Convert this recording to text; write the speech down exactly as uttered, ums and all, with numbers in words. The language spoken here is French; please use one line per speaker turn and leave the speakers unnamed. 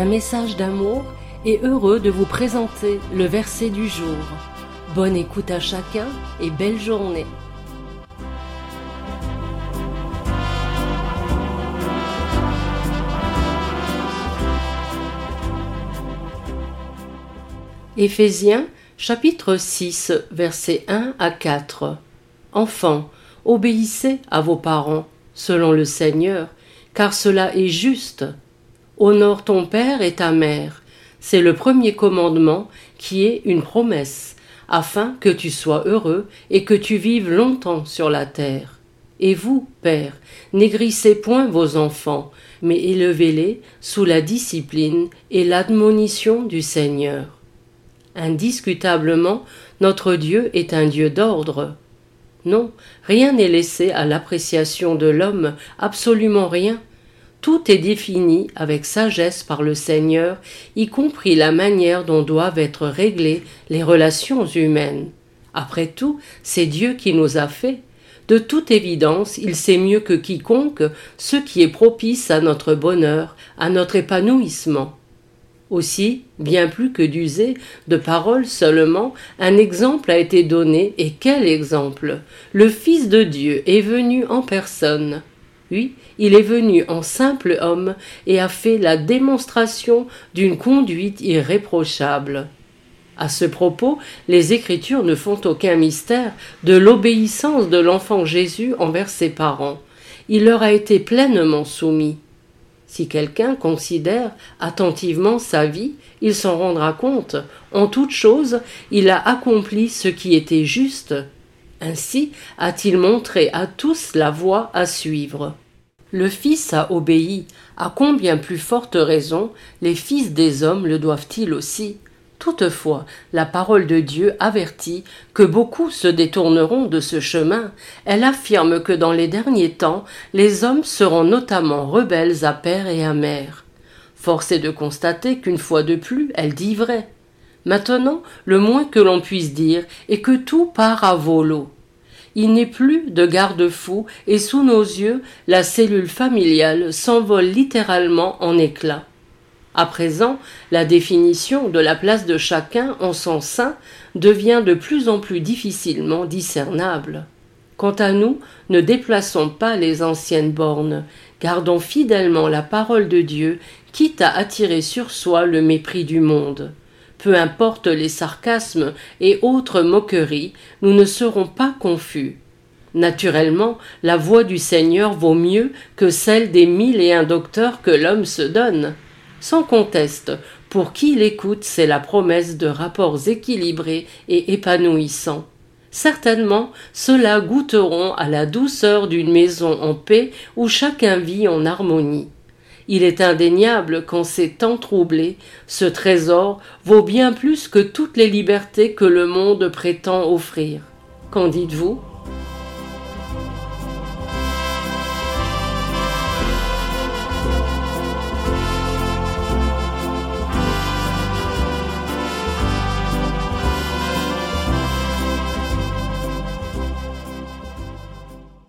un message d'amour et heureux de vous présenter le verset du jour. Bonne écoute à chacun et belle journée. Éphésiens, chapitre six, versets un à quatre. Enfants, obéissez à vos parents, selon le Seigneur, car cela est juste. Honore ton père et ta mère. C'est le premier commandement qui est une promesse, afin que tu sois heureux et que tu vives longtemps sur la terre. Et vous, pères, n'aigrissez point vos enfants, mais élevez-les sous la discipline et l'admonition du Seigneur. Indiscutablement, notre Dieu est un Dieu d'ordre. Non, rien n'est laissé à l'appréciation de l'homme, absolument rien. Tout est défini avec sagesse par le Seigneur, y compris la manière dont doivent être réglées les relations humaines. Après tout, c'est Dieu qui nous a fait. De toute évidence, il sait mieux que quiconque ce qui est propice à notre bonheur, à notre épanouissement. Aussi, bien plus que d'user de paroles seulement, un exemple a été donné, et quel exemple! Le Fils de Dieu est venu en personne. Oui, il est venu en simple homme et a fait la démonstration d'une conduite irréprochable. À ce propos, les Écritures ne font aucun mystère de l'obéissance de l'enfant Jésus envers ses parents. Il leur a été pleinement soumis. Si quelqu'un considère attentivement sa vie, il s'en rendra compte. En toute chose, il a accompli ce qui était juste. Ainsi a-t-il montré à tous la voie à suivre. Le Fils a obéi. À combien plus forte raison les fils des hommes le doivent-ils aussi ? Toutefois, la parole de Dieu avertit que beaucoup se détourneront de ce chemin. Elle affirme que dans les derniers temps, les hommes seront notamment rebelles à père et à mère. Force est de constater qu'une fois de plus, elle dit vrai. Maintenant, le moins que l'on puisse dire est que tout part à volo. Il n'est plus de garde-fou et sous nos yeux, la cellule familiale s'envole littéralement en éclats. À présent, la définition de la place de chacun en son sein devient de plus en plus difficilement discernable. Quant à nous, ne déplaçons pas les anciennes bornes, gardons fidèlement la parole de Dieu, quitte à attirer sur soi le mépris du monde. Peu importe les sarcasmes et autres moqueries, nous ne serons pas confus. Naturellement, la voix du Seigneur vaut mieux que celle des mille et un docteurs que l'homme se donne. Sans conteste, pour qui l'écoute, c'est la promesse de rapports équilibrés et épanouissants. Certainement, ceux-là goûteront à la douceur d'une maison en paix où chacun vit en harmonie. Il est indéniable qu'en ces temps troublés, ce trésor vaut bien plus que toutes les libertés que le monde prétend offrir. Qu'en dites-vous ?